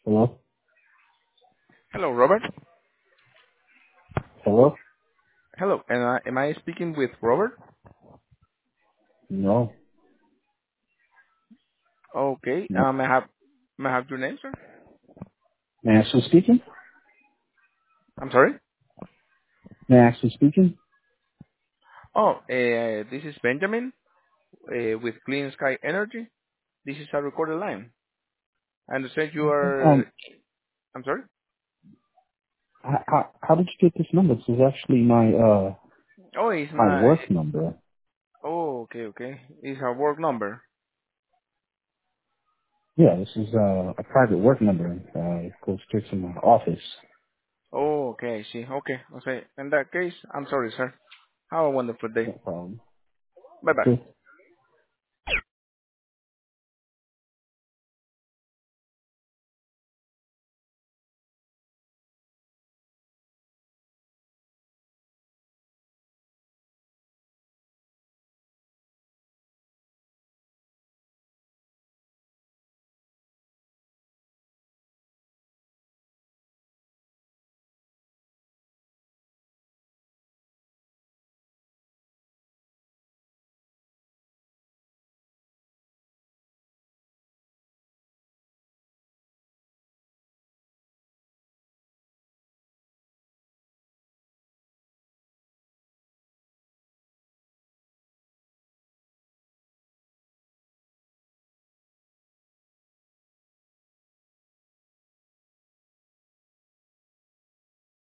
Hello? Hello, Robert. Hello? Hello, and am I speaking with Robert? No. Okay. No. May I have your name, sir? May I ask who's speaking? I'm sorry. May I ask who's speaking? Oh, this is Benjamin with Clean Sky Energy. This is a recorded line. I understand you Okay. are. I'm sorry. How did you get this number? This is actually Oh, it's my my. work number. Oh, okay, okay. It's a work number. Yeah, this is a private work number. It goes straight to my office. Oh, okay. I see. Okay. Okay. In that case, I'm sorry, sir. Have a wonderful day. No problem. Bye bye. Okay.